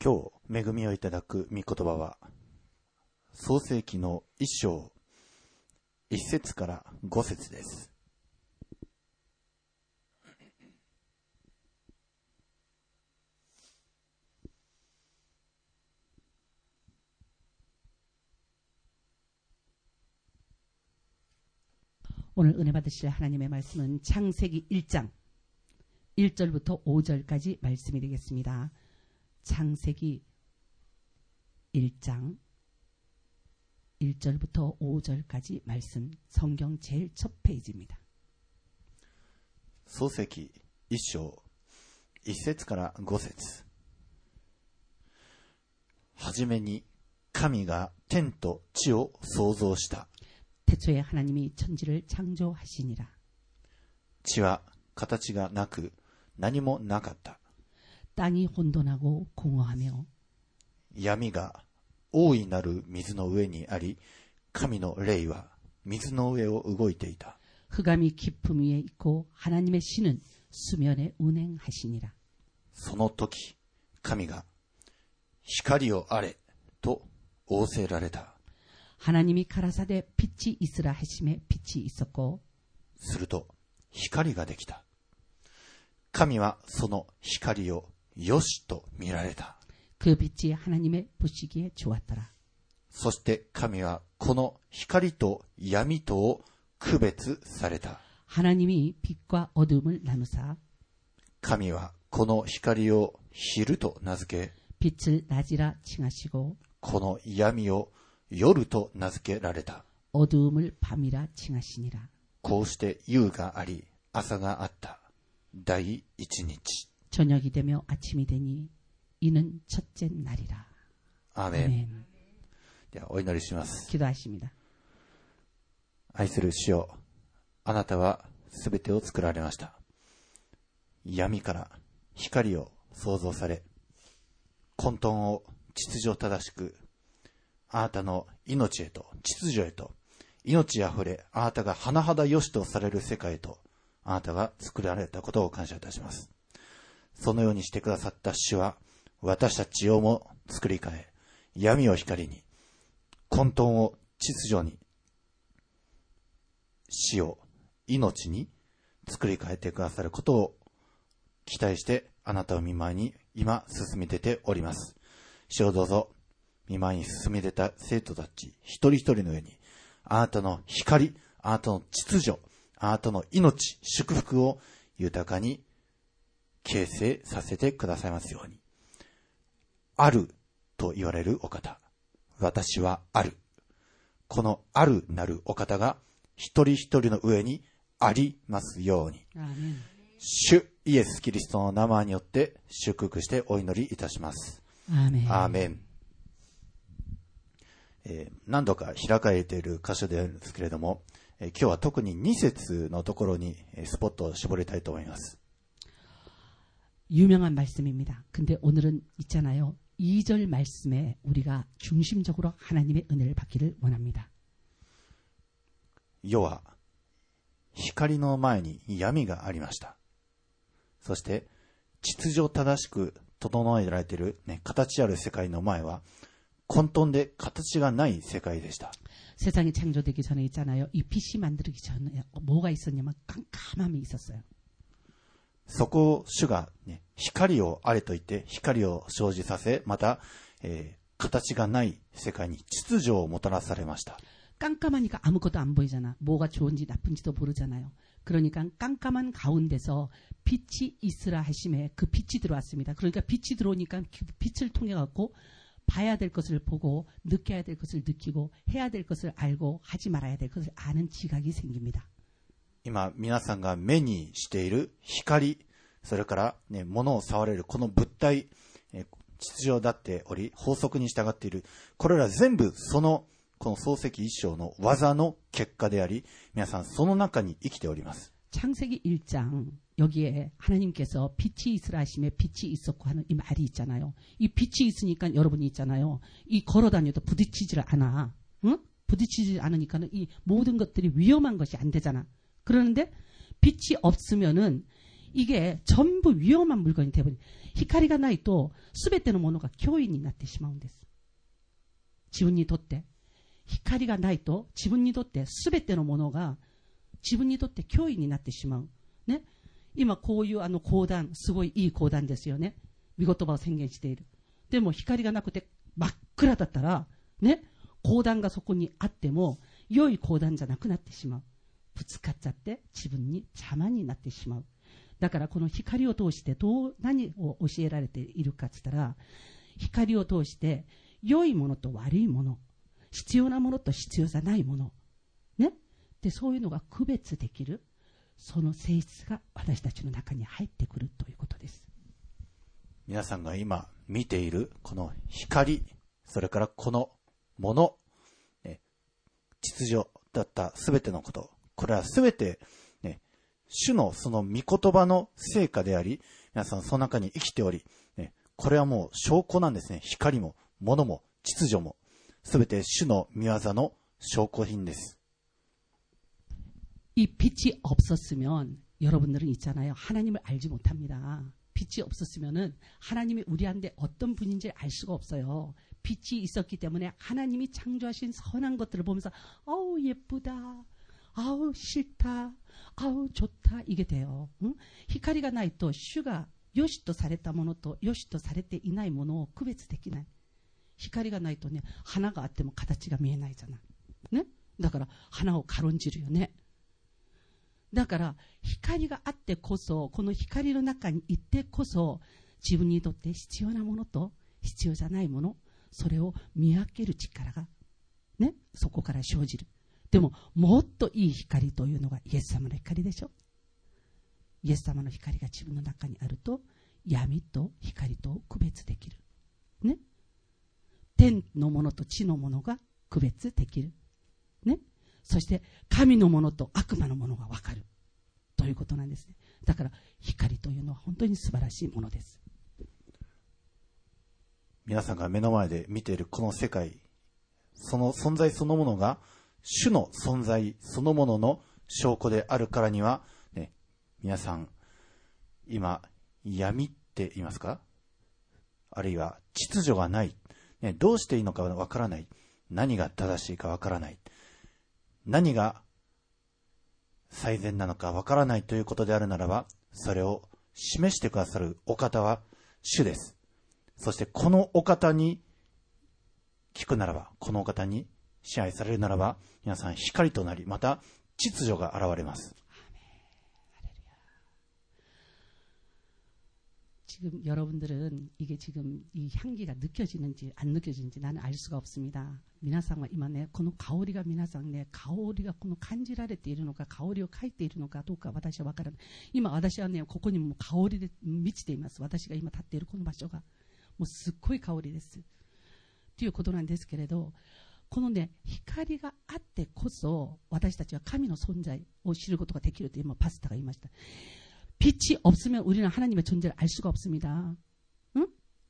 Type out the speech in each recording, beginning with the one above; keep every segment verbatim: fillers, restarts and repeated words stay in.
今日恵みをいただく御言葉は創世記の一章一節から五節です。 오늘 은혜 받으실 하나님의 말씀은 창세기 일 장 일 절부터 오 절까지 말씀이 되겠습니다. 창세기 일 장 일 절부터 오 절까지 말씀, 성경 제일 첫 페이지입니다. 創世記一章一節から五節。はじめに神が天と地を創造した。 태초에 하나님이 천지를 창조하시니라. 地は形がなく何もなかった。 땅이 혼돈하고 공허하며 闇が大いなる水の上にあり、神の霊は水の上を動いていた。 흑암이 깊음 위에 있고 하나님의 신은 수면에 운행하시니라. その時、神が光をあれと仰せられた。 하나님이 가라사대 빛이 있으라 하심에 빛이 있었고 すると光ができた。神はその光をよしと見られた。 그 빛이 하나님의 보시기에 좋았더라. そして神はこの光と闇とを区別された。 하나님이 빛과 어둠을 나누사 神はこの光を昼と名付け、 빛을 낮이라 칭하시고 この闇を夜と名付けられた。 어두움을 밤이라 칭하시니라. こうして夕があり朝があった。第一日。 저녁이 되며 아침이 되니 이는 첫째 날이라. アーメン。 아멘. ではお祈りします。 기도하십니다. 愛する主よ、あなたはすべてを作られました。闇から光を創造され、混沌を秩序正しく、あなたの命へと秩序へと命あふれ、あなたが甚だよしとされる世界へとあなたが作られたことを感謝いたします。そのようにしてくださった主は私たちをも作り変え、闇を光に、混沌を秩序に、死を命に作り変えてくださることを期待してあなたを見舞いに今進み出ております。主をどうぞ見舞いに進み出た生徒たち一人一人の上にあなたの光、あなたの秩序、あなたの命、祝福を豊かに形成させてくださいますように。あると言われるお方、私はある。このあるなるお方が一人一人の上にありますように。 アーメン。 主イエスキリストの名前によって祝福してお祈りいたします。 アーメン。 アーメン。えー、何度か開かれている箇所であるんですけれども、えー、今日は特にに節のところにスポットを絞りたいと思います。 유명한 말씀입니다. 근데 오늘은 있잖아요. 이 절 말씀에 우리가 중심적으로 하나님의 은혜를 받기를 원합니다. 世は光の前に闇がありました。そして秩序正しく整えられている、ね、形ある世界の前は混沌で形がない世界でした。 세상이 창조되기 전에 있잖아요. 이 빛이 만들기 전에 뭐가 있었냐면 깜깜함이 있었어요. そこを主が、ね、光をあれと言って光を生じさせ、また、えー、形がない世界に秩序をもたらされました。 깜깜하니까 아무것도 안 보이잖아. 뭐가 좋은지 나쁜지도 모르잖아요. 그러니까 깜깜한 가운데서 빛이 있으라 하심에 그 빛이 들어왔습니다. 그러니까 빛이 들어오니까 그 빛을 통해 갖고 봐야 될 것을 보고 느껴야 될 것을 느끼고 해야 될 것을 알고 하지 말아야 될 것을 아는 지각이 생깁니다. 今皆さんが目にしている光、それから、ね、物を触れるこの物体、え秩序だっており法則に従っている、これら全部そのこの創世記一章の技の結果であり、皆さんその中に生きております。 창세기 일 장 여기에 하나님께서 빛이 있으라 하심에 빛이 있었고 하는 이 말이 있잖아요. 이 빛이 있으니까 여러분이 있잖아요. 이 걸어다녀도 부딪히질 않아. 응? 부딪히지 않으니까는 이 모든 것들이 위험한 것이 안 되잖아. 그러는데 빛이 없으면은 이게 전부 위험한 물건이 되어버린. 光がないと全てのものが脅威になってしまうんです。自分にとって。光がないと自分にとって全てのものが自分にとって脅威になってしまう。ね。今こういうあの講談、すごいいい講談ですよね。御言葉を宣言している。でも光がなくて真っ暗だったら、ね、講談がそこにあっても良い講談じゃなくなってしまう。ぶつかっちゃって自分に邪魔になってしまう。だからこの光を通してどう何を教えられているかって言ったら、光を通して良いものと悪いもの、必要なものと必要じゃないもの、ね、でそういうのが区別できる、その性質が私たちの中に入ってくるということです。 皆さんが今見ているこの光、それからこのもの、ね、秩序だったすべてのこと、これはすべて、ね、主のその御言葉の成果であり、皆さんその中に生きており、ね、これはもう証拠なんですね。光も物も秩序もすべて主の御業の証拠品です。 이 빛이 없었으면 여러분들은 있잖아요. 하나님을 알지 못합니다. 빛이 없었으면은 하나님이 우리한테 어떤 분인지 알 수가 없어요. 빛이 있었기 때문에 하나님이 창조하신 선한 것들을 보면서 아우 예쁘다, 아우 싫다, 아우 좋다 이게 돼요. 응? 光がないと主が良しとされたものと良しとされていないものを区別できない。光がないとね、花があっても形が見えないじゃない。ね。だから花を軽んじるよね。だから光があってこそ、この光の中にいてこそ、自分にとって必要なものと必要じゃないもの、それを見分ける力がね、そこから生じる。でももっといい光というのがイエス様の光でしょ。イエス様の光が自分の中にあると、闇と光と区別できる。ね。天のものと地のものが区別できる。ね。そして神のものと悪魔のものが分かるということなんですね。だから光というのは本当に素晴らしいものです。 皆さんが目の前で見ているこの世界、その存在そのものが主の存在そのものの証拠であるからには、ね、皆さん今闇って言いますか、あるいは秩序がない、ね、どうしていいのかわからない、何が正しいかわからない、何が最善なのかわからないということであるならば、それを示してくださるお方は主です。そしてこのお方に聞くならば、このお方に支配されるならば、皆さん光となり、また秩序が現れます。 지금 여러분들은 이게 지금 이 향기가 느껴지는지 안 느껴지는지 나는 알 수가 없습니다. 皆さんは今ね、この香りが皆さんね、香りがこの感じられているのか、香りを嗅いでいるのかどうか私はわからない。今私はね、ここにも香りで満ちています。私が今立っているこの場所がもうすっごい香りですということなんですけれど、このね、光があってこそ私たちは神の存在を知ることができると今パスタが言いました。 빛이 없으면 우리는 하나님의 존재를 알 수가 없습니다. 응?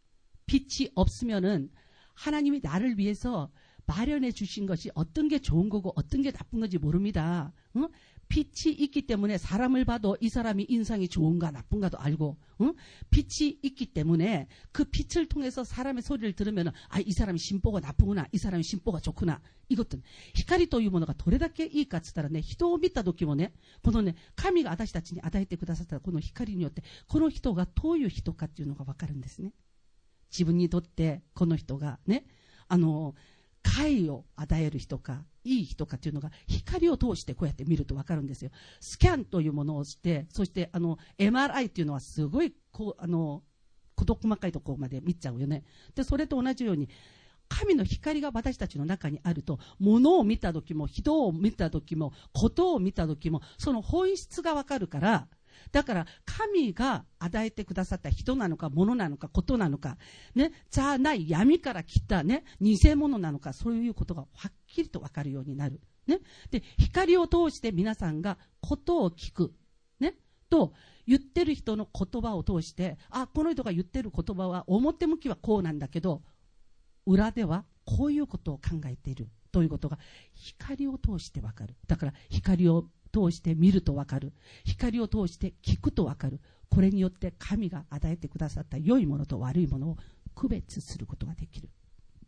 빛이 없으면은 하나님이 나를 위해서 마련해 주신 것이 어떤 게 좋은 거고 어떤 게 나쁜 건지 모릅니다. 응? 빛이 있기 때문에 사람을 봐도 이 사람이 인상이 좋은가 나쁜가도 알고, 응? 빛이 있기 때문에 그 빛을 통해서 사람의 소리를 들으면 아, 이 사람이 신보가 나쁘구나, 이 사람이 신보가 좋구나. 이것들 光というものがどれだけいいかって言ったらね、人を見た時もね、このね、神が私たちに与えてくださったこの光によって、この人がどういう人かっていうのがわかるんですね。自分にとってこの人がね、あの快を与える人かいい人かというのが光を通してこうやって見ると分かるんですよ。スキャンというものをして、そしてあの エムアールアイ というのはすごいこうあの事細かいところまで見ちゃうよね。でそれと同じように神の光が私たちの中にあると、物を見た時も人を見た時もことを見た時もその本質が分かるから、だから神が与えてくださった人なのか物なのかことなのか、ね、じゃない闇から来た、ね、偽物なのか、そういうことがはっきりと分かるようになる、ね、で光を通して皆さんがことを聞く、ね、と言ってる人の言葉を通して、あ、この人が言ってる言葉は表向きはこうなんだけど裏ではこういうことを考えているということが光を通して分かる。だから光を通して見ると分かる。光を通して聞くと分かる。 これによって神が与えてくださった良いものと悪いものを区別することができる。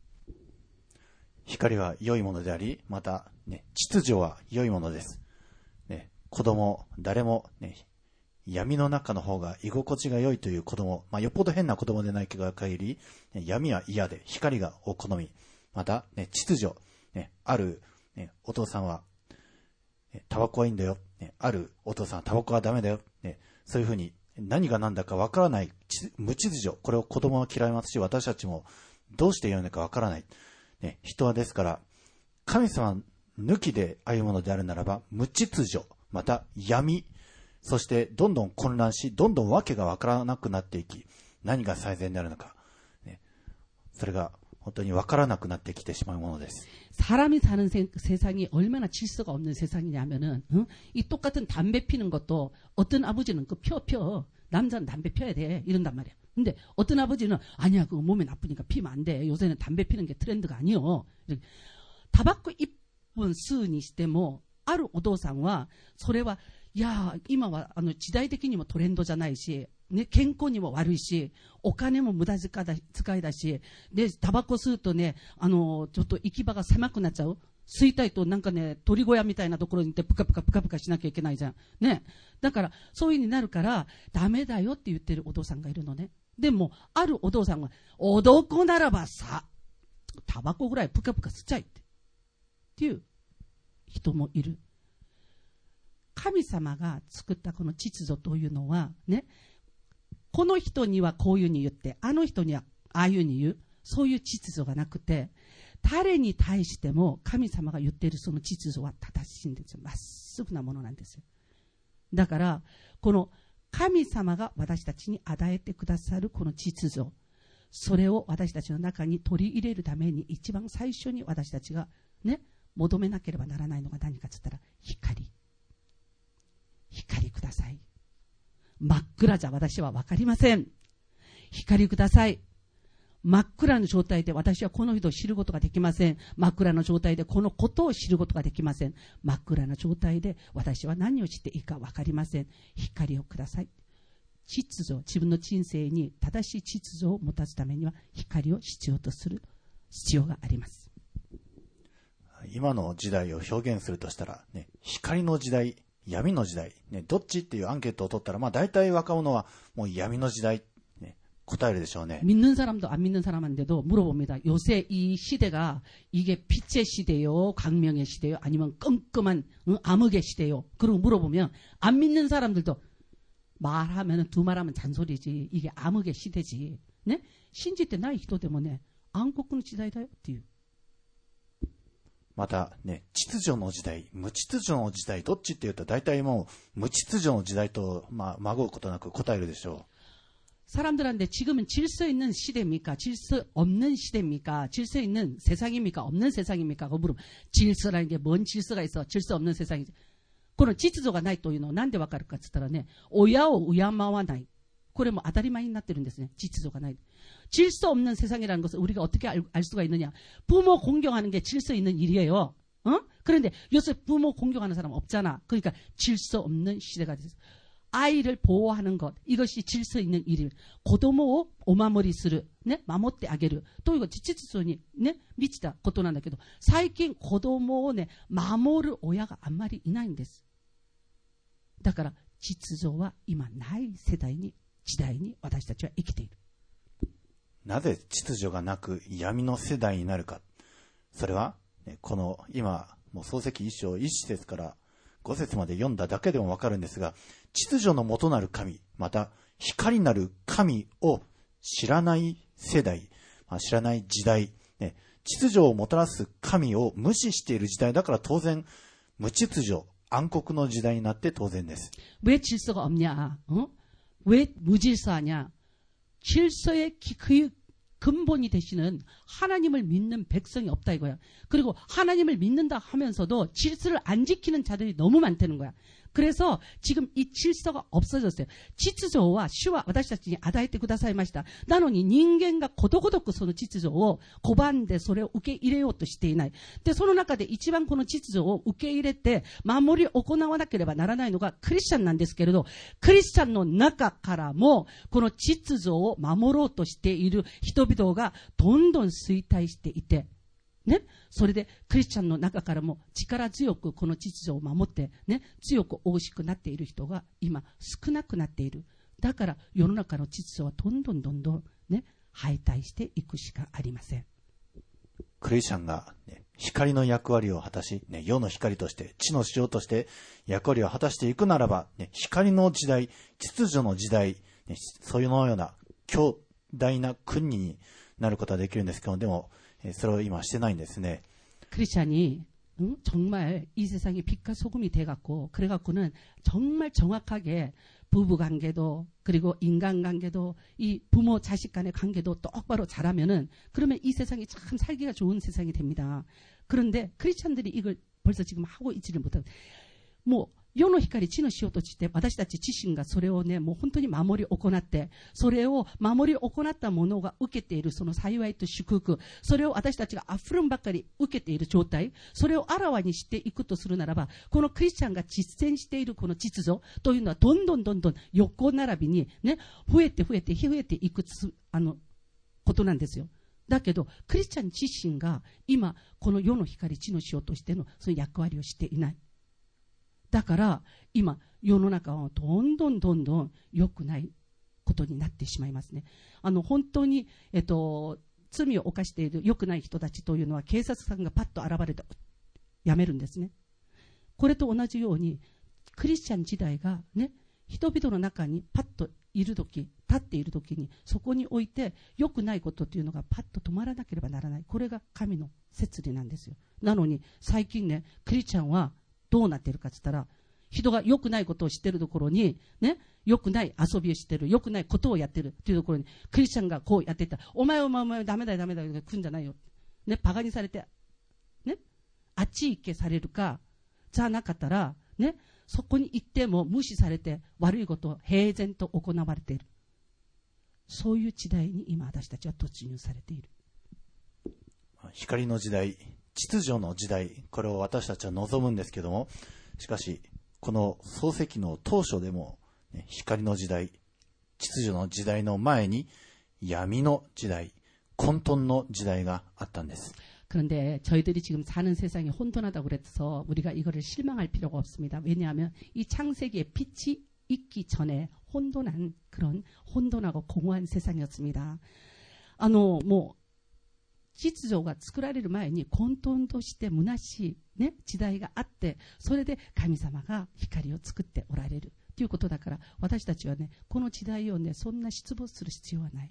光は良いものであり、また、ね、秩序は良いものです。ね、子供、誰も、ね、闇の中の方が居心地が良いという子供、まあ、よっぽど変な子供でない限り、ね、闇は嫌で光がお好み、また、ね、秩序、ね、ある、ね、お父さんは、ね、タバコはいいんだよ、ね、あるお父さんはタバコはダメだよ、ね、そういうふうに何が何だかわからない無秩序、これを子供は嫌いますし、私たちもどうして良いのかわからない。ね、人はですから、神様抜きで歩むものであるならば、無秩序、また闇、そしてどんどん混乱し、どんどんわけがわからなくなっていき、何が最善であるのか、ね、それが本当にわからなくなってきてしまうものです。 사람이 사는 세, 세상이 얼마나 질서가 없는 세상이냐면은, 응? 이 똑같은 담배 피는 것도 어떤 아버지는 그 펴, 펴. 남자는 담배 펴야 돼. 이런단 말이야. 근데 어떤 아버지는 아니야, 그거 몸에 나쁘니까 피면 안 돼. 요새는 담배 피는 게 트렌드가 아니요. 타바코 이쁜 스니してもあるお父さんはそれは、いや今はあの時代的にもトレンドじゃないし、ね、健康にも悪いし、お金も無駄遣いだし、でタバコ吸うとね、あのちょっと行き場が狭くなっちゃう。吸いたいとなんかね、鳥小屋みたいなところに行ってプカプカプカプカしなきゃいけないじゃん。ね。だから、そういう風になるから、ダメだよって言ってるお父さんがいるのね。でも、あるお父さんが、男ならばさ、タバコぐらいプカプカ吸っちゃいって。っていう人もいる。神様が作ったこの秩序というのは、ね、この人にはこういう風に言って、あの人にはああいう風に言う。そういう秩序がなくて、誰に対しても神様が言っているその秩序は正しいんですよ。まっすぐなものなんですよ。だから、この神様が私たちに与えてくださるこの秩序、それを私たちの中に取り入れるために一番最初に私たちがね、求めなければならないのが何かと言ったら、光。光ください。真っ暗じゃ私はわかりません。光ください。真っ暗の状態で私はこの人を知ることができません。真っ暗の状態でこのことを知ることができません。真っ暗な状態で私は何をしていいか分かりません。光をください。秩序、自分の人生に正しい秩序を持たすためには光を必要とする必要があります。 今の時代を表現するとしたら、ね、光の時代、闇の時代、ね、どっちっていうアンケートを取ったら、まあ大体若者はもう闇の時代。答えるでしょうね。 믿는 사람도 안 믿는 사람한테도 물어봅니다. 요새 이 시대가 이게 빛의 시대요, 광명의 시대요, 아니면 끔끔한 응? 암흑의 시대요. 그러고 물어보면 안 믿는 사람들도 말하면 두 말하면 잔소리지. 이게 암흑의 시대지. 네? 신지 때 나이人でもね、暗黒の時代だよっていう。 またね、秩序の時代、無秩序の時代、どっちって言うと大体もう無秩序の時代と、まあ、まごうことなく答えるでしょう。 사람들한테 지금은 질서 있는 시대입니까? 질서 없는 시대입니까? 질서 있는 세상입니까? 없는 세상입니까? 그 물으면 질서라는 게 뭔 질서가 있어? 질서 없는 세상이지. 그런秩序がないというのをなんでわかるかって言ったらね、親を敬わない。これも当たり前になってるんですね。秩序がない。 질서 없는 세상이라는 것을 우리가 어떻게 알, 알 수가 있느냐? 부모 공경하는 게 질서 있는 일이에요. 어? 그런데 요새 부모 공경하는 사람 없잖아. 그러니까 질서 없는 시대가 됐어. 아이를 보호하는 것, 이것이 질서 있는 일이에요. 子供をお守りする、ね、守ってあげるという秩序にね、満ちたことなんだけど、最近子供をね、守る親があんまりいないんです。だから秩序は今ない世代に、時代に私たちは生きている。 なぜ秩序がなく闇の世代になるか。それは、ね、この今もう漱石一章一節から五節まで読んだだけでもわかるんですが、秩序の元なる神、また光なる神を知らない世代、まあ、知らない時代、ね、秩序をもたらす神を無視している時代だから当然無秩序、暗黒の時代になって当然です。 왜 질서가 없냐? 어? 왜 무질서하냐? 질서의 그 근본이 되시는 하나님을 믿는 백성이 없다 이거야. 그리고 하나님을 믿는다 하면서도 질서를 안 지키는 자들이 너무 많다는 거야. 그래서 지금 이 질서가 없어졌어요. 지츠조와 슈와 私たちに与えてくださいました。なのに人間がことごとくその秩序を拒んでそれを受け入れようとしていない。で、その中で一番この秩序を受け入れて守り行わなければならないのがクリスチャンなんですけれど、クリスチャンの中からもこの秩序を守ろうとしている人々がどんどん衰退していて、ね、それでクリスチャンの中からも力強くこの秩序を守って、ね、強く大しくなっている人が今少なくなっている。だから世の中の秩序はどんどんどんどん、ね、敗退していくしかありません。 クリスチャンが、ね、光の役割を果たし、ね、世の光として地の塩として役割を果たしていくならば、ね、光の時代、秩序の時代、ね、そういうのような強大な国になることはできるんですけど、でもそれを今してないんですね。 크리스찬이 응? 정말 이 세상이 빛과 소금이 돼갖고 그래갖고는 정말 정확하게 부부관계도 그리고 인간관계도 이 부모 자식 간의 관계도 똑바로 잘하면은 그러면 이 세상이 참 살기가 좋은 세상이 됩니다. 그런데 크리스찬들이 이걸 벌써 지금 하고 있지를 못하고 뭐 世の光地の塩として私たち自身がそれをねもう本当に守り行ってそれを守り行ったものが受けているその幸いと祝福それを私たちがあふれんばかり受けている状態それをあらわにしていくとするならばこのクリスチャンが実践しているこの秩序というのはどんどんどんどん横並びにね増えて増えて増えていくあのことなんですよ。だけどクリスチャン自身が今この世の光地の塩としてのその役割をしていない。だから今世の中はどんどんどんどん良くないことになってしまいますね。あの本当に、えっと、罪を犯している良くない人たちというのは警察官がパッと現れてやめるんですね。これと同じようにクリスチャン時代がね人々の中にパッといるとき立っているときにそこにおいて良くないことというのがパッと止まらなければならない。これが神の摂理なんですよ。なのに最近ねクリスチャンはどうなっているかって言ったら人が良くないことをしているところにね良くない遊びをしている良くないことをやっているというところにクリスチャンがこうやっていたお前お前お前ダメだよダメだよ来るんじゃないよねバカにされてねあっち行けされるかじゃなかったらねそこに行っても無視されて悪いことを平然と行われているそういう時代に今私たちは突入されている。 光の時代秩序の時代これを私たちは望むんですけどもしかしこの創世記の当初でも、ね、光の時代秩序の時代の前に闇の時代混沌の時代があったんです。 그런데 저희들이 지금 사는 세상이 혼돈하다고 그래서 우리가 이거를 실망할 필요가 없습니다. 왜냐하면 이 창세기에 빛이 있기 전에 혼돈한 그런 혼돈하고 공허한 세상이었습니다. あのもう秩序が作られる前に混沌として虚しい、ね、時代があってそれで神様が光を作っておられるということだから私たちはねこの時代をねそんな失望する必要はない。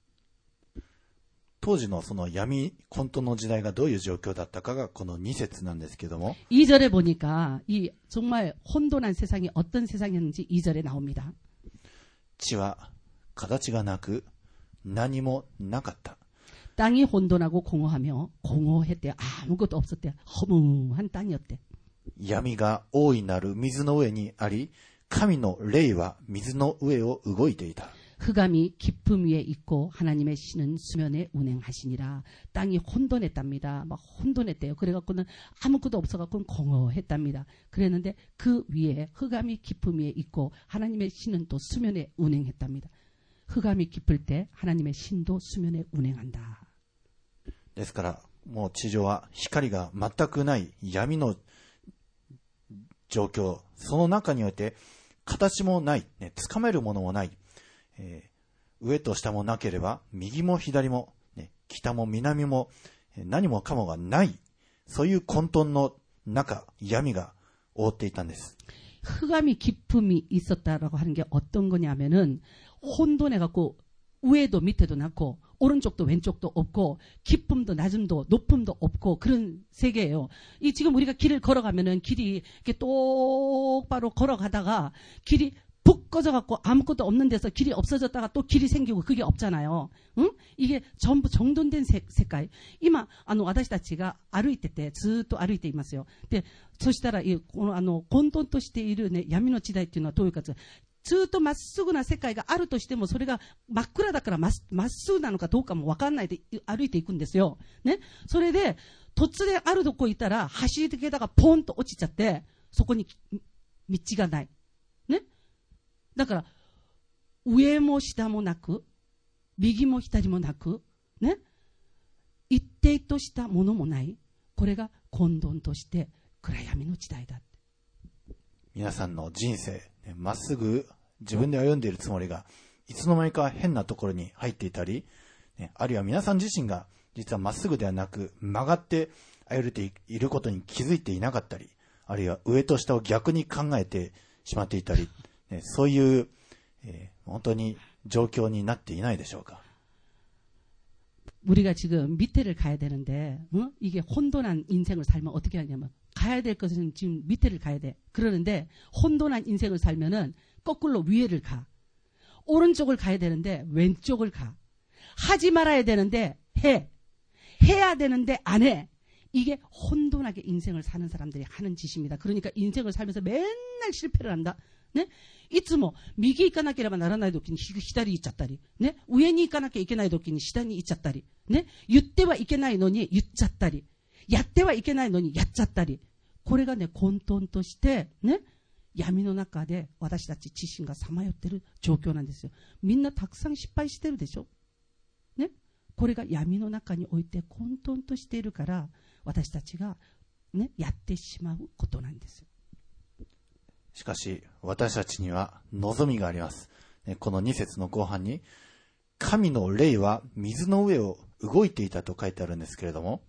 当時のその闇混沌の時代がどういう状況だったかがこのに節なんですけども 이 절에 보니까 이 정말 혼돈한 세상이 어떤 세상이었는지 이 절에 나옵니다. 地は形がなく何もなかった 땅이 혼돈하고 공허하며 공허했대요. 아무것도 없었대요. 허무한 땅이었대. 闇が大いなる水の上にあり神の霊は水の上を動いていた 흑암이 깊음 위에 있고 하나님의 신은 수면에 운행하시니라. 땅이 혼돈했답니다. 막 혼돈했대요. 그래갖고는 아무것도 없어갖고는 공허했답니다. 그랬는데 그 위에 흑암이 깊음 위에 있고 하나님의 신은 또 수면에 운행했답니다. 흑암이 깊을 때 하나님의 신도 수면에 운행한다. ですからもう地上は光が全くない闇の状況その中において形もない、ね、つかめるものもない、えー、上と下もなければ右も左も、ね、北も南も何もかもがないそういう混沌の中闇が覆っていたんです。 흑암이 깊음이 있었다라고 하는 게 어떤 거냐면은 혼돈해갖고 위에도 밑에도 낮고 오른쪽도 왼쪽도 없고 깊음도 낮음도 높음도 없고 그런 세계예요. 이 지금 우리가 길을 걸어가면은 길이 이렇게 똑바로 걸어가다가 길이 푹 꺼져갖고 아무것도 없는 데서 길이 없어졌다가 또 길이 생기고 그게 없잖아요. 응? 이게 전부 정돈된 세, 색깔. 이마, 아の、私たちが歩いてて、ずっと歩いていますよ。で、そしたら、この、あの、混沌としているね、闇の時代っていうのはどういうかというと、ずっとまっすぐな世界があるとしても、それが真っ暗だからまっすぐなのかどうかもわかんないで歩いていくんですよ。ね。それで、突然あるとこ行ったら、走り抜けたがポンと落ちちゃって、そこに道がない。ね。だから、上も下もなく、右も左もなく、ね。一定としたものもない。これが混沌として暗闇の時代だ。 皆さんの人生、まっすぐ自分で歩んでいるつもりが、いつの間にか変なところに入っていたり、あるいは皆さん自身が実はまっすぐではなく曲がって歩いていることに気づいていなかったり、あるいは上と下を逆に考えてしまっていたり、そういう、えー、本当に状況になっていないでしょうか。 우리가 지금 밑에를 가야 되는데, 어? 이게 혼돈한 인생을 살면 어떻게 하냐면, 가야 될 것은 지금 밑에를 가야 돼. 그러는데, 혼돈한 인생을 살면은, 거꾸로 위에를 가. 오른쪽을 가야 되는데, 왼쪽을 가. 하지 말아야 되는데, 해. 해야 되는데, 안 해. 이게 혼돈하게 인생을 사는 사람들이 하는 짓입니다. 그러니까 인생을 살면서 맨날 실패를 한다. 네? いつも右行かなければならない時に左行っちゃったり、ね、上に行かなきゃいけない時に下に行っちゃったり、ね、言ってはいけないのに言っちゃったり、やってはいけないのにやっちゃったり、これがね、混沌として、ね、闇の中で私たち自身がさまよっている状況なんですよ。みんなたくさん失敗してるでしょ。ね、これが闇の中において混沌としているから、私たちが、ね、やってしまうことなんですよ。 しかし私たちには望みがあります。このに節の後半に、神の霊は水の上を動いていたと書いてあるんですけれども、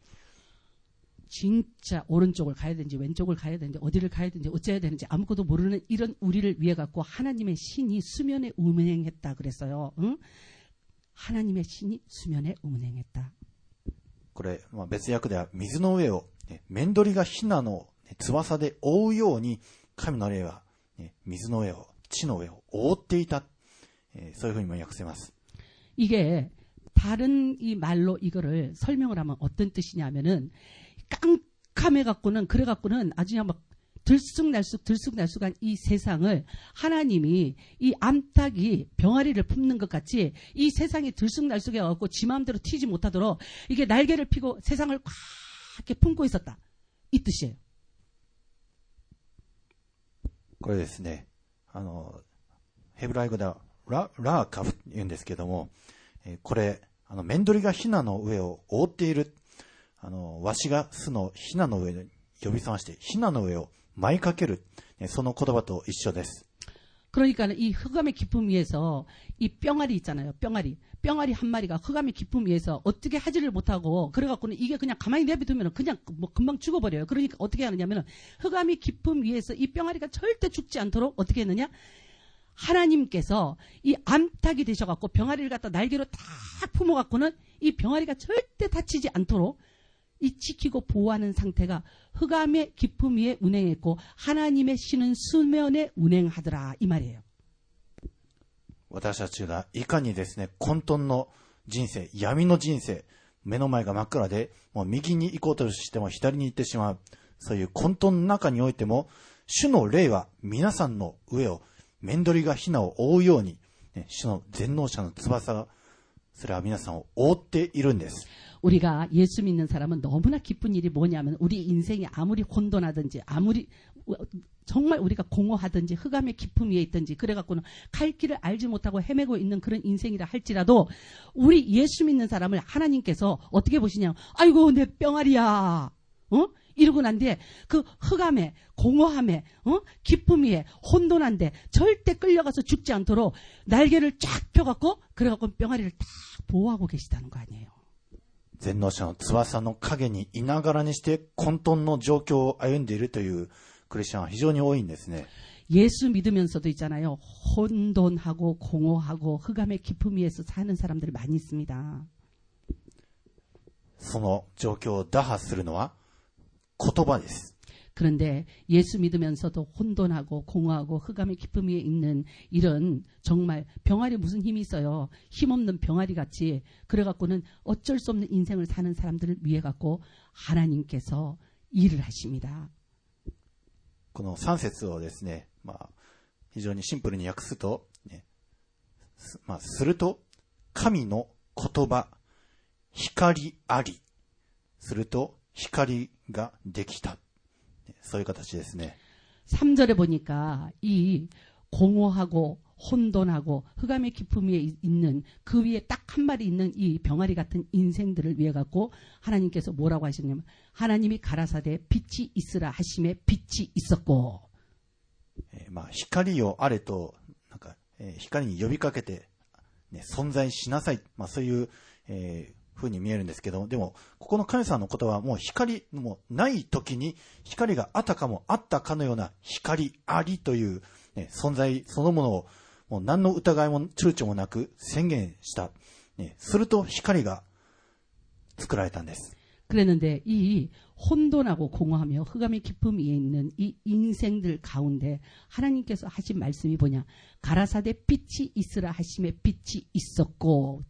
진짜 오른쪽을 가야 되는지 왼쪽을 가야 되는지 어디를 가야 되는지 어째야 되는지 아무것도 모르는 이런 우리를 위해 갖고 하나님의 신이 수면에 운행했다 그랬어요. 응? 하나님의 신이 수면에 운행했다. これ、まあ、別訳では水の上を、ね、面鳥がヒナの、ね、翼で覆うように神の霊は、ね、水の上を地の上を覆っていた、えー、そういうふうにも訳せます。 이게 다른 이 말로 이거를 설명을 하면 어떤 뜻이냐면은 깜깜해 갖고는 그래 갖고는 아주 그냥 막 들쑥날쑥 들쑥날쑥한 이 세상을 하나님이 이 암탉이 병아리를 품는 것 같이 이 세상이 들쑥날쑥해 갖고 지 마음대로 튀지 못하도록 이게 날개를 펴고 세상을 꽉 이렇게 품고 있었다. 이 뜻이에요. これですね、あのヘブライ語ではララーカフと言うんですけども、えー、これあの面鳥がヒナの上を覆っている、あのワシが巣のヒナの上に呼び覚ましてヒナの上を舞いかける、その言葉と一緒です。 그러니까 이 흑암의 기품 위에서 이 뿅아리 있잖아요. 뿅아리. 뿅아리 한 마리가 흑암의 기품 위에서 어떻게 하지를 못하고 그래갖고는 이게 그냥 가만히 내비두면 그냥 뭐 금방 죽어버려요. 그러니까 어떻게 하느냐면은 흑암의 기품 위에서 이 뿅아리가 절대 죽지 않도록 어떻게 했느냐? 하나님께서 이 암탉이 되셔갖고 병아리를 갖다 날개로 딱 품어갖고는 이 병아리가 절대 다치지 않도록 이 지키고 보호하는 상태가 흑암의 기품 위에 운행했고 하나님의 신은 수면에 운행하더라 이 말이에요. 私たちがいかにですね、混沌の人生、闇の人生、目の前が真っ暗で、もう右に行こうとしても左に行ってしまう、そういう混沌の中においても、主の霊は皆さんの上を、面鳥がヒナを覆うように、ね、主の全能者の翼が、それは皆さんを覆っているんです。 우리가 예수 믿는 사람은 너무나 기쁜 일이 뭐냐면 우리 인생이 아무리 혼돈하든지 아무리 정말 우리가 공허하든지 흑암의 깊음 위에 있든지 그래갖고는 갈 길을 알지 못하고 헤매고 있는 그런 인생이라 할지라도 우리 예수 믿는 사람을 하나님께서 어떻게 보시냐? 아이고 내 뿅아리야, 어? 이러고 난 뒤에 그 흑암에 공허함에 어? 기쁨 위에 혼돈한데 절대 끌려가서 죽지 않도록 날개를 쫙 펴갖고 그래갖고 뿅아리를 딱 보호하고 계시다는 거 아니에요. 全能者の翼の影にいながらにして混沌の状況を歩んでいるというクリスチャンは非常に多いんですね。 예수 믿으면서도 있잖아요. 혼돈하고 공허하고 흑암의 깊음 위에서 사는 사람들이 많이 있습니다. その状況を打破するのは言葉です。 그런데 예수 믿으면서도 혼돈하고 공허하고 흑암의 깊음 위에 있는 이런 정말 병아리 무슨 힘이 있어요. 힘없는 병아리 같이 그래갖고는 어쩔 수 없는 인생을 사는 사람들을 위해 갖고 하나님께서 일을 하십니다. このさん節をですね、まあ、非常にシンプルに訳すと、ね、す、まあ、すると神の言葉、光あり。すると光ができた。そういう形ですね。 삼 절에 보니까 이 공허하고 혼돈하고 흑암의 깊음 위에 있는 그 위에 딱 한 마리 있는 이 병아리 같은 인생들을 위해 갖고 하나님께서 뭐라고 하셨냐면 하나님이 가라사대 빛이 있으라 하심에 빛이 있었고 えー、まあ光をあれとなんか、えー、光に呼びかけて、ね、存在しなさい、まあ、そういう、えー、風に見えるんですけど、でもここの神様の言葉はもう光もない時に光があったかもあったかのような光ありという、ね、存在そのものをもう何の疑いも躊躇もなく宣言した、ね、すると光が作られたんです。 그랬는데 이 혼돈하고 공허하며 흑암의 깊음 위에 있는 이 인생들 가운데 하나님께서 하신 말씀이 뭐냐? 가라사대 빛이 있으라 하심에 빛이 있었고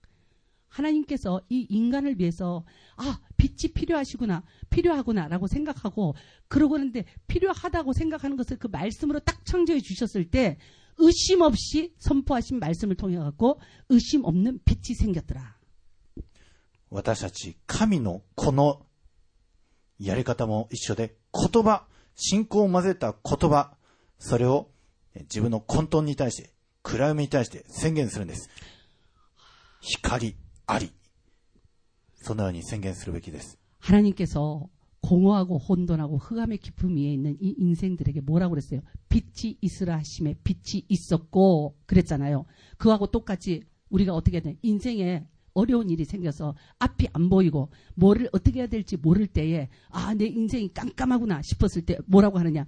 하나님께서 이 인간을 위해서 아 빛이 필요하시구나 필요하구나라고 생각하고 그러고 있는데 필요하다고 생각하는 것을 그 말씀으로 딱 창조해 주셨을 때 의심 없이 선포하신 말씀을 통해 갖고 의심 없는 빛이 생겼더라. 私たち神のこのやり方も一緒で言葉、信仰を混ぜた言葉、それを自分の混沌に対して暗闇に対して宣言するんです。光あり。そのように宣言するべきです。 하나님께서 공허하고 혼돈하고 흑암의 깊음 위에 있는 이 인생들에게 뭐라고 그랬어요? 빛이 있으라 하심에 빛이 있었고 그랬잖아요. 그하고 똑같이 우리가 어떻게 해야 돼? 인생에 어려운 일이 생겨서 앞이 안 보이고 뭐를 어떻게 해야 될지 모를 때에 아, 내 인생이 깜깜하구나 싶었을 때 뭐라고 하느냐?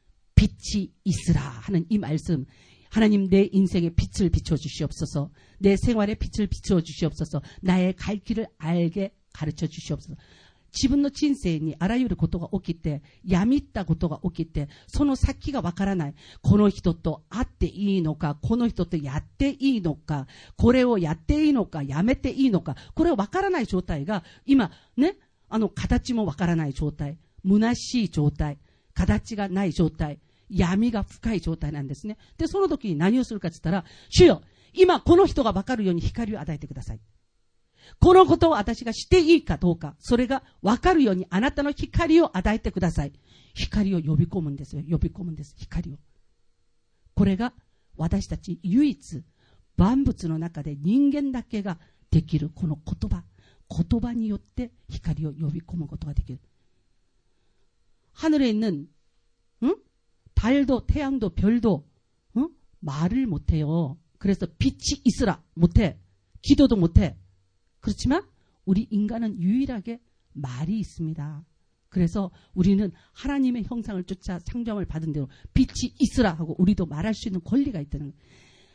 빛이 있으라 하는 이 말씀. 하나님 내 인생에 빛을 비춰 주시옵소서. 내 생활에 빛을 비춰 주시옵소서. 나의 갈 길을 알게 가르쳐 주시옵소서. 自分の人生にあらゆることが起きて、やみったことが起きて、その先がわからない。この人と会っていいのか、この人とやっていいのか、これをやっていいのか、やめていいのか、これはわからない状態が、今、ね、あの、形もわからない状態、虚しい状態、形がない状態、闇が深い状態なんですね。で、その時に何をするかって言ったら、主よ、今この人がわかるように光を与えてください。このことを私がしていいかどうか、それが分かるようにあなたの光を与えてください。光を呼び込むんですよ。呼び込むんです。光を。これが私たち唯一万物の中で人間だけができるこの言葉。言葉によって光を呼び込むことができる。하늘에 있는 응? 달도 태양도 별도 응? 말을 못해요. 그래서 빛이 있으라 못해. 기도도 못해. 그렇지만 우리 인간은 유일하게 말이 있습니다. 그래서 우리는 하나님의 형상을 쫓아 창조함을 받은 대로 빛이 있으라 하고 우리도 말할 수 있는 권리가 있다는 거예요.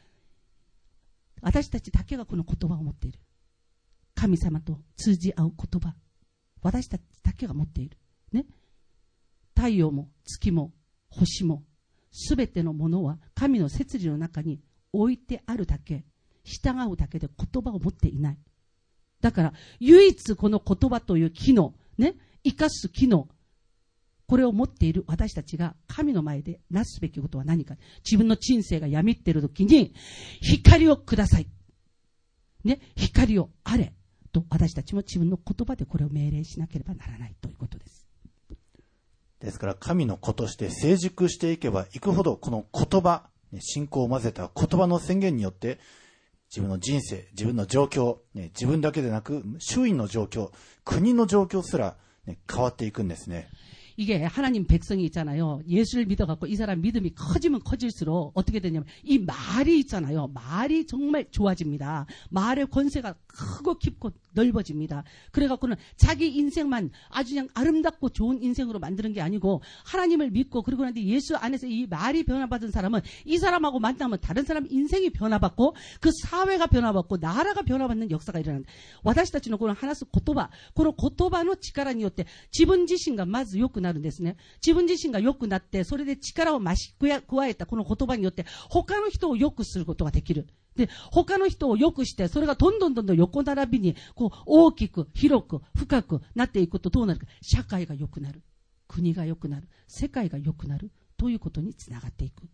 私たちだけがこの言葉を持っている。神様と通じ合う言葉。私たちだけが持っている。ね。太陽も月も星もすべてのものは神の摂理の中に置いてあるだけ、従うだけで言葉を持っていない。だから唯一この言葉という機能、ね、生かす機能、これを持っている私たちが神の前でなすべきことは何か。自分の人生が闇っているときに光をください。ね、光をあれと私たちも自分の言葉でこれを命令しなければならないということです。 ですから神の子として成熟していけばいくほどこの言葉、信仰を混ぜた言葉の宣言によって自分の人生、自分の状況、ね、自分だけでなく周囲の状況、国の状況すら、ね、変わっていくんですね。 이게 하나님 백성이 있잖아요. 예수를 믿어갖고 이 사람 믿음이 커지면 커질수록 어떻게 되냐면 이 말이 있잖아요. 말이 정말 좋아집니다. 말의 권세가 크고 깊고 넓어집니다. 그래갖고는 자기 인생만 아주 그냥 아름답고 좋은 인생으로 만드는 게 아니고 하나님을 믿고 그러고 나는데 예수 안에서 이 말이 변화받은 사람은 이 사람하고 만나면 다른 사람 인생이 변화받고 그 사회가 변화받고 나라가 변화받는 역사가 일어난다. 私たちのこの話す言葉、この言葉の力によって自分自身がまず良くなるんですね。自分自身が良くなって、それで力を増し加えたこの言葉によって、他の人を良くすることができる。で、他の人を良くして、それがどんどんどんどん横並びに、こう、大きく、広く、深くなっていくとどうなるか。社会が良くなる。国が良くなる。世界が良くなる。ということにつながっていく。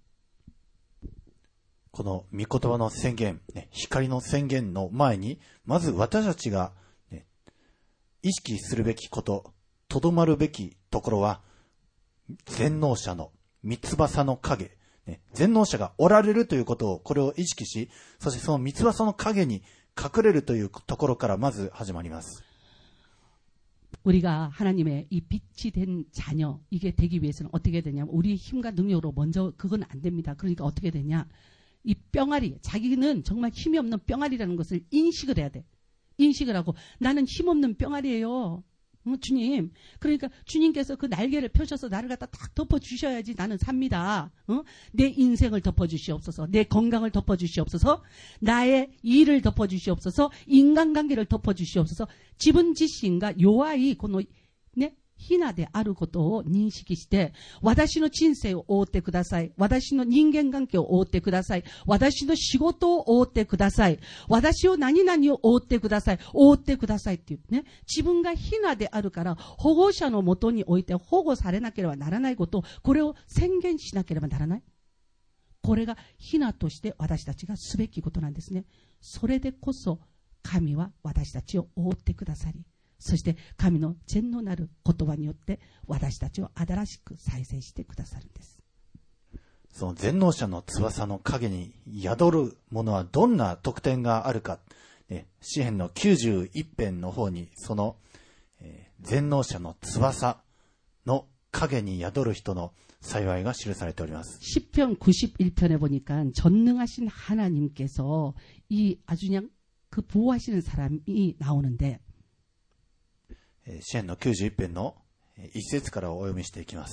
この御言葉の宣言、ね、光の宣言の前に、まず私たちが、ね、意識するべきこと、とどまるべきところは、全能者の三翼の影、ね、全能者がおられるということを、これを意識し、そしてその三翼の影に隠れるというところからまず始まります。 우리가 하나님의 이 빛이 된 자녀, 이게 되기 위해서는 어떻게 되냐면 우리의 힘과 능력으로 먼저 그건 안 됩니다. 그러니까 어떻게 되냐, 이 뿅아리, 자기는 정말 힘이 없는 뿅아리라는 것을 인식을 해야 돼. 인식을 하고, 나는 힘없는 뿅아리예요. 어, 주님. 그러니까 주님께서 그 날개를 펴셔서 나를 갖다 딱 덮어주셔야지 나는 삽니다. 어? 내 인생을 덮어주시옵소서. 내 건강을 덮어주시옵소서. 나의 일을 덮어주시옵소서. 인간관계를 덮어주시옵소서. 지분自身が弱いこのね、ひなであることを認識して、私の人生を覆ってください。私の人間関係を覆ってください。私の仕事を覆ってください。私を何々を覆ってください。覆ってくださいっていうね。自分がひなであるから、保護者のもとにおいて保護されなければならないことを、これを宣言しなければならない。これがひなとして私たちがすべきことなんですね。それでこそ、神は私たちを覆ってくださり、そして神の全能なる言葉によって私たちを新しく再生してくださるんです。 その全能者の翼の影に宿るものはどんな特典があるか、ね、詩編のきゅうじゅういち編の方にその、えー、全能者の翼の影に宿る人の幸いが記されております。 시편 구십일 편에 보니까 전능하신 하나님께서 이 아주 그냥 그 보호하시는 사람이 나오는데, 詩編のきゅうじゅういち編の一節からお読みしていきます。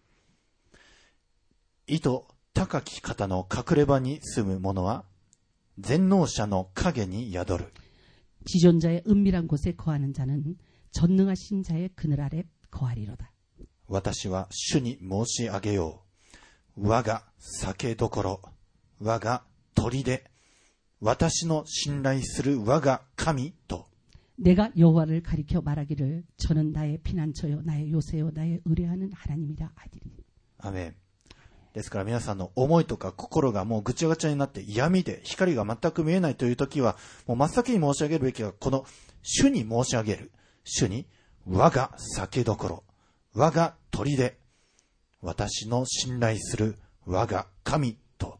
意図高き方の隠れ場に住む者は全能者の影に宿る。 지존자의 은밀한 곳에 거하는 자는 전능하신 자의 그늘 아래 거하리로다. 私は主に申し上げよう。我が酒どころ、我が砦、私の信頼する我が神と。 내가 여호와를 가리켜 말하기를 저는 나의 피난처요 나의 요새요 나의 의뢰하는 하나님이라 하리니. アメン。ですから皆さんの思いとか心がもうぐちゃぐちゃになって闇で光が全く見えないという時は、もう真っ先に申し上げるべきはこの主に申し上げる。主に我が酒どころ、我が砦、私の信頼する我が神と。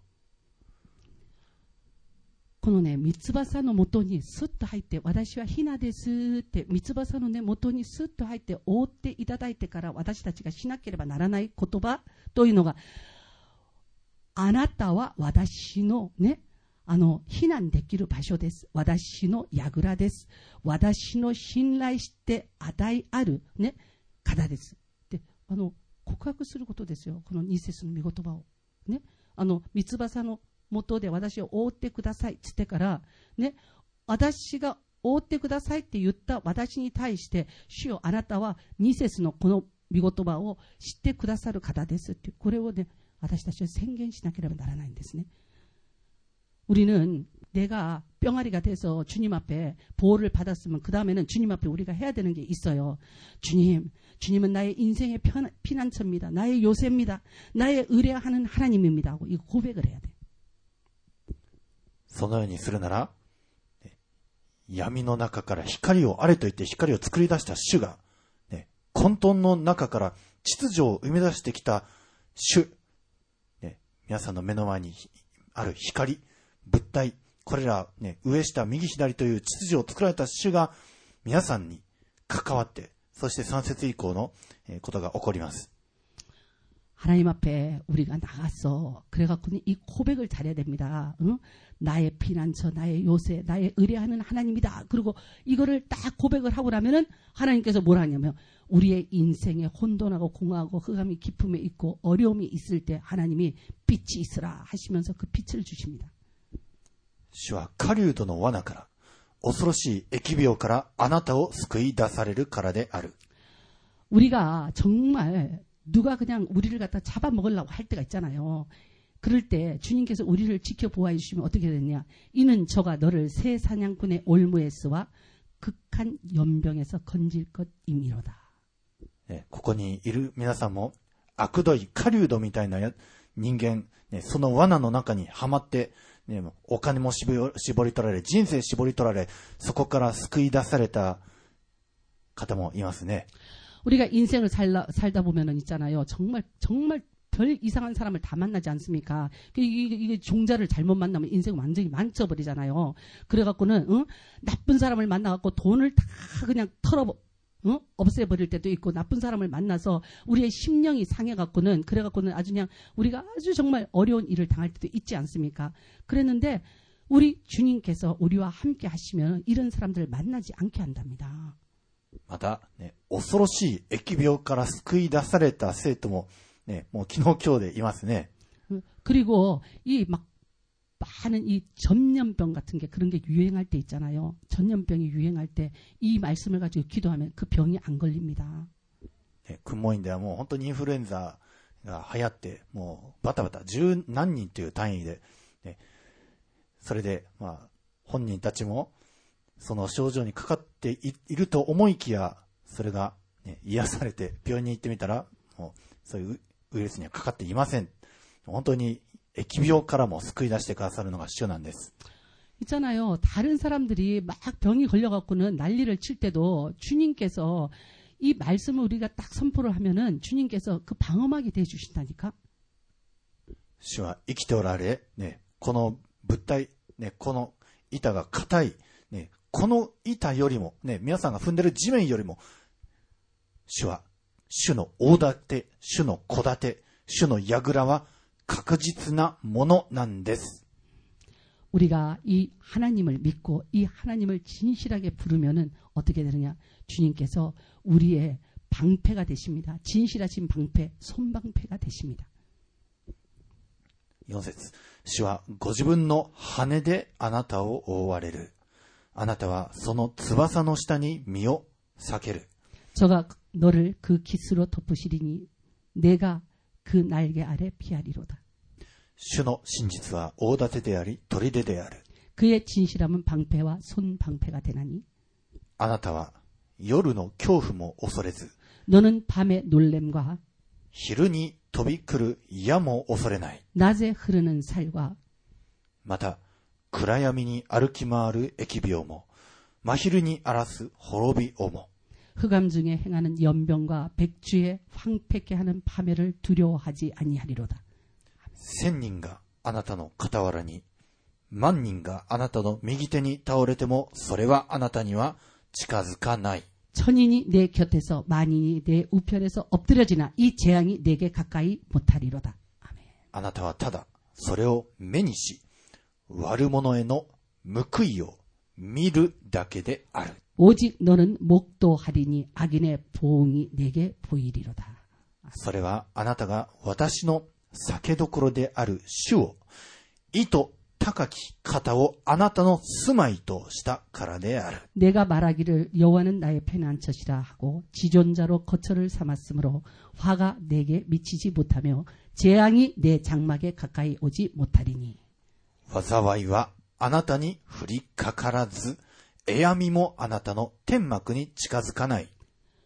このね、三翼の元にスッと入って、私はひなですって、三翼のね、元にスッと入って覆っていただいてから私たちがしなければならない言葉というのが、あなたは私のね、あの、避難できる場所です。私の櫓です。私の信頼して値あるね、方です。で、あの、告白することですよ。このに節の御言葉を。ね。あの、三翼の元で私を覆ってくださいつってからね、私が覆ってくださいって言った私に対して、主よあなたはに節のこの御言葉を知ってくださる方ですって、これをね、私たちは宣言しなければならないんですね。 우리는 내가 뿅아리가 돼서 주님 앞에 보호를 받았으면 그 다음에는 주님 앞에 우리가 해야 되는 게 있어요. 주님, 주님은 나의 인생의 편, 피난처입니다. 나의 요새입니다. 나의 의뢰하는 하나님입니다. 하고 이거 고백을 해야 돼. そのようにするなら、闇の中から光をあれと言って光を作り出した主が、ね、混沌の中から秩序を生み出してきた主、ね、皆さんの目の前にある光、物体、これら、ね、上下右左という秩序を作られた主が皆さんに関わって、そしてさん節以降のことが起こります。 하나님 앞에 우리가 나갔어. 그래갖고 이 고백을 잘해야 됩니다. 응? 나의 피난처, 나의 요새, 나의 의뢰하는 하나님이다. 그리고 이거를 딱 고백을 하고 나면은 하나님께서 뭘 하냐면 우리의 인생에 혼돈하고 공허하고 흑암이 깊음에 있고 어려움이 있을 때 하나님이 빛이 있으라 하시면서 그 빛을 주십니다. 主は狩人の罠から恐ろしい疫病からあなたを救い出されるからである。 우리가 정말 누가 그냥 우리를 갖다 잡아먹으려고 할 때가 있잖아요. 그럴 때 주님께서 우리를 지켜보아 주시면 어떻게 되느냐. 이는 저가 너를 새 사냥꾼의 올무에스와 극한 연병에서 건질 것임이로다. ね、ここにいる皆さんも悪どい狩人みたいなや人間、ね、その罠の中にはまって、ね、お金も絞り取られ、人生絞り取られ、そこから救い出された方もいますね。 우리가 인생을 살다, 살다 보면은 있잖아요. 정말 정말 별 이상한 사람을 다 만나지 않습니까? 이게, 이게 종자를 잘못 만나면 인생 완전히 망쳐버리잖아요. 그래갖고는 응? 나쁜 사람을 만나갖고 돈을 다 그냥 털어 응? 없애버릴 때도 있고, 나쁜 사람을 만나서 우리의 심령이 상해갖고는 그래갖고는 아주 그냥 우리가 아주 정말 어려운 일을 당할 때도 있지 않습니까? 그랬는데 우리 주님께서 우리와 함께 하시면 이런 사람들을 만나지 않게 한답니다. また、ね、恐ろしい疫病から救い出された生徒も、ね、もう昨日今日でいますね。 그리고 이 막 많은 이 전염병 같은 게 그런 게 유행할 때 있잖아요. 전염병이 유행할 때 이 말씀을 가지고 기도하면 그 병이 안 걸립니다. ね、クンモインではもう本当にインフルエンザが流行って、もうバタバタ十何人という単位で、ね、それでまあ本人たちもその症状にかかって い, いると思いきや、それが、ね、癒されて病院に行ってみたら、もうそういうウイルスにはかかっていません。本当に疫病からも救い出してくださるのが主なんです。 있잖아요. 다른 사람들이 막 병이 걸려갖고는 난리를 칠 때도 주님께서 이 말씀을 우리가 딱 선포를 하면은 주님께서 그 방어막이 돼 주신다니까. 主は生きておられ、ね、この物体、ね、この板が硬い、ね、この板よりも、ね、皆さんが踏んでる地面よりも、主は、主の大盾、主の小盾、主の櫓は確実なものなんです。 우리가 이 하나님을 믿고 이 하나님을 진실하게 부르면은 어떻게 되느냐? 주님께서 우리의 방패가 되십니다. 진실하신 방패, 손방패가 되십니다. よん節、主はご自分の羽であなたを覆われる。あなたはその翼の下に身を避ける。 저가 너를 그 깃으로 덮으시리니 내가 그 날개 아래 피하리로다. 主の真実は大盾であり砦である。 그의 진실함은 방패와 손방패가 되나니 あなたは夜の恐怖も恐れず、 너는 밤의 놀램과 昼に飛び来る矢も恐れない。 낮에 흐르는 살과 また暗闇に歩き回る疫病も、真昼に荒らす滅びをも、 흑암 중에 행하는 연병과 백주에 황폐케 하는 파멸을 두려워하지 아니하리로다. 千人があなたの傍らに、万人があなたの右手に倒れても、それはあなたには近づかない。 천인이 내 곁에서 만인이 내 우편에서 엎드려지나 이 재앙이 내게 가까이 못하리로다. 아멘. あなたはただそれを目にし、悪者への報いを見るだけである。 오직 너는 목도하리니 악인의 보응이 내게 보이리로다. それはあなたが私の酒どころである主を、意図高き方をあなたの住まいとしたからである。 내가 말하기를 여호와는 나의 편안처시라 하고 지존자로 거처를 삼았으므로 화가 내게 미치지 못하며 재앙이 내 장막에 가까이 오지 못하리니. 災いはあなたに降りかからず、えやみもあなたの天幕に近づかない。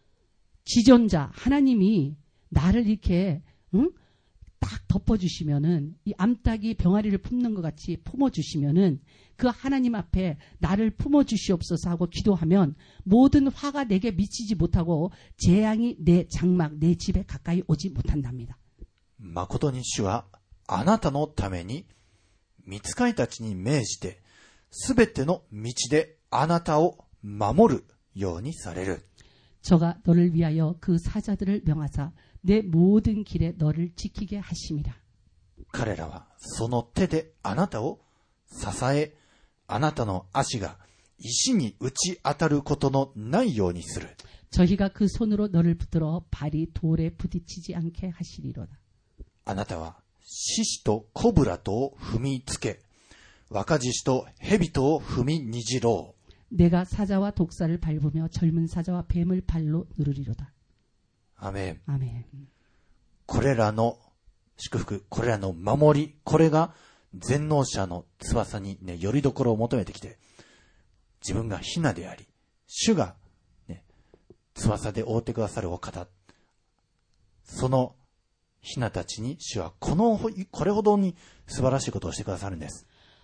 지존자 하나님이 나를 이렇게 응? 딱 덮어주시면은 이 암탉이 병아리를 품는 것 같이 품어주시면은 그 하나님 앞에 나를 품어주시옵소서 하고 기도하면 모든 화가 내게 미치지 못하고 재앙이 내 장막 내 집에 가까이 오지 못한답니다. 誠に主はあなたのために御使いたちに命じて、すべての道であなたを守るようにされる。 저가 너를 위하여 그 사자들을 명하사 내 모든 길에 너를 지키게 하심이라. 彼らはその手であなたを支え、あなたの足が石に打ち当たることのないようにする。 저희가 그 손으로 너를 붙들어 발이 돌에 부딪히지 않게 하시리로다. あなたは獅子とコブラとを踏みつけ、若獅子と蛇とを踏みにじろう。 내가 사자와 독사를 밟으며 젊은 사자와 뱀을 발로 누르리로다. アメン。 アメン。 これらの祝福、これらの守り、これが全能者の翼にね、よりどころを求めてきて、自分が雛であり、主が、ね、翼で覆ってくださるお方、その雛たちに主はこの、これほどに素晴らしいことをしてくださるんです。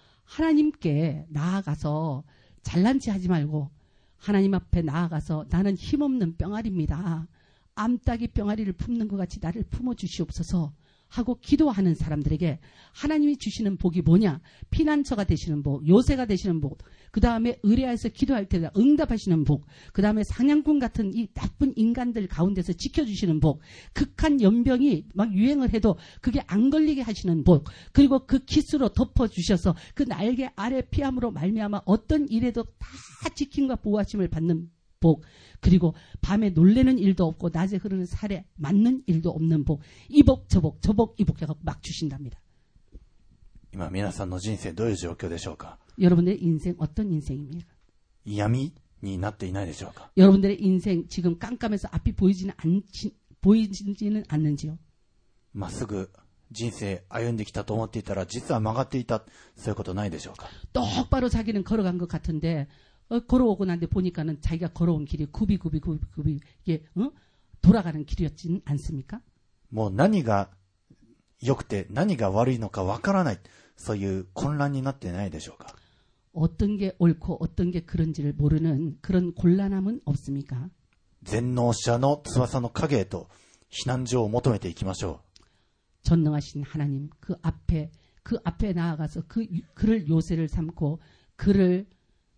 하나님께 나아가서 잘난 체 하지 말고 하나님 앞에 나아가서 나는 힘없는 뿅아리입니다. 암탉이 뿅아리를 품는 것 같이 나를 품어주시옵소서 하고 기도하는 사람들에게 하나님이 주시는 복이 뭐냐? 피난처가 되시는 복, 요새가 되시는 복, 그 다음에 의뢰하여서 기도할 때 응답하시는 복, 그 다음에 사냥꾼 같은 이 나쁜 인간들 가운데서 지켜주시는 복, 극한 연병이 막 유행을 해도 그게 안 걸리게 하시는 복, 그리고 그 기스로 덮어주셔서 그 날개 아래 피함으로 말미암아 어떤 일에도 다 지킴과 보호하심을 받는 복, 그리고 밤에 놀래는 일도 없고 낮에 흐르는 살에 맞는 일도 없는 복, 이 복, 저 복, 저 복, 이 복 해서 막 주신답니다. 今皆さんの人生どういう状況でしょうか。 여러분들의 인생 어떤 인생입니까? 闇になっていないでしょうか。 여러분들의 인생 지금 깜깜해서 앞이 보이지는 않지, 보이지는 않는지요? まっすぐ人生歩んできたと思っていたら実は曲がっていた、そういうことないでしょうか。 똑바로 자기는 걸어간 것 같은데 어, 걸어오고 난데 보니까는 자기가 걸어온 길이 굽이 굽이 굽이 굽이 이게 어? 돌아가는 길이었지는 않습니까? もう何が良くて何が悪いのかわからない、そういう混乱になってないでしょうか。 어떤 게 옳고 어떤 게 그런지를 모르는 그런 곤란함은 없습니까? 全能者の翼の影へと避難所を求めていきましょ 전능하신 하나님 그 앞에 그 앞에 나아가서 그 그를 요새를 삼고 그를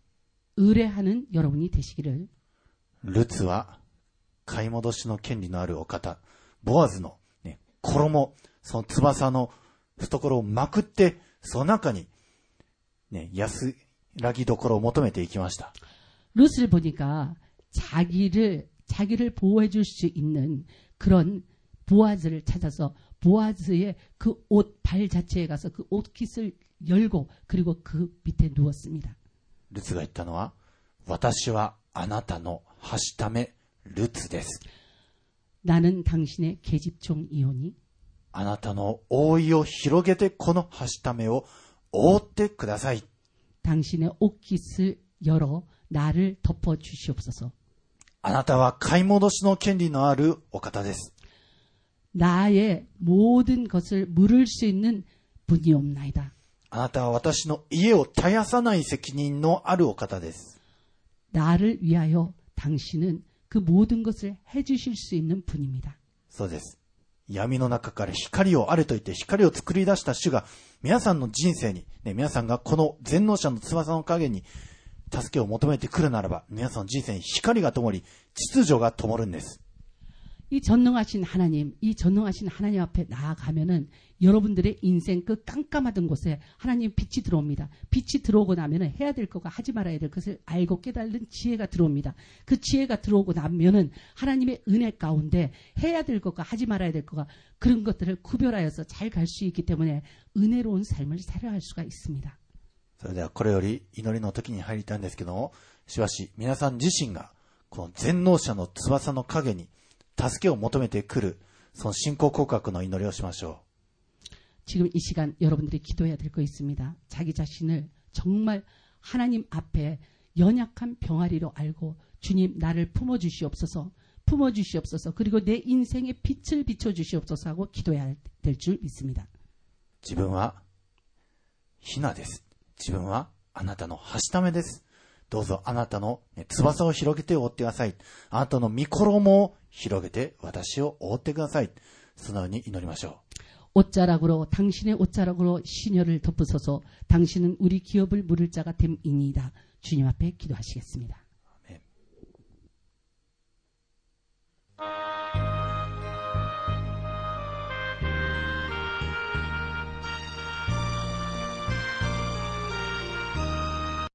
의뢰하는 여러분이 되시기를. う。ルツは買い戻しの権利のあるお方、ボアズの、ね、衣、その翼の懐をまくって、その中に、ね、安らぎどころを求めていきました。 룻을 보니까 자기를 자기를 보호해 줄 수 있는 그런 보아즈를 찾아서 보아즈의 그 옷 발 자체에 가서 그 옷깃을 열고 그리고 그 밑에 누웠습니다. ルツが言ったのは、私はあなたのはしためルツです。 나는 당신의 계집종이오니 あなたの覆いを広げてこのはしためを覆ってください。 당신의 옷깃을 열어 나를 덮어 주시옵소서. あなたは買い戻しの権利のあるお方です。 나의 모든 것을 물을 수 있는 분이옵나이다. あなたは私の家を絶やさない責任のあるお方です。 나를 위하여 당신은 그 모든 것을 해주실 수 있는 분입니다. そうです。闇の中から光をあれと言って光を作り出した主が皆さんの人生に、ね、皆さんがこの全能者の翼の影に助けを求めてくるならば皆さんの人生に光が灯り秩序が灯るんです。 이 전능하신 하나님, 이 전능하신 하나님 앞에 나아가면은 여러분들의 인생 그 깜깜하던 곳에 하나님 빛이 들어옵니다. 빛이 들어오고 나면은 해야 될 것과 하지 말아야 될 것을 알고 깨달은 지혜가 들어옵니다. 그 지혜가 들어오고 나면은 하나님의 은혜 가운데 해야 될 것과 하지 말아야 될 것과 그런 것들을 구별하여서 잘 갈 수 있기 때문에 은혜로운 삶을 살아갈 수가 있습니다. それではこれより祈りの時に入りたいんですけども、しばし皆さん自身がこの全能者の翼の影に助けを求めてくるその信仰告白の祈りをしましょう。 지금 이 시간 여러분들이 기도해야 될 거 있습니다. 자기 자신을 정말 하나님 앞에 연약한 병아리로 알고 주님 나를 품어주시옵소서, 품어주시옵소서, 그리고 내 인생의 빛을 비춰주시옵소서 하고 기도해야 될 줄 믿습니다. 自分は雛です。自分はあなたのはしためです。どうぞあなたの翼を広げて覆ってください。あなたの御衣を広げて私を覆ってください。そのように祈りましょう。 옷자락으로 당신의 옷자락으로 시녀를 덮으소서. 당신은 우리 기업을 물을 자가 됨이니이다. 주님 앞에 기도하시겠습니다.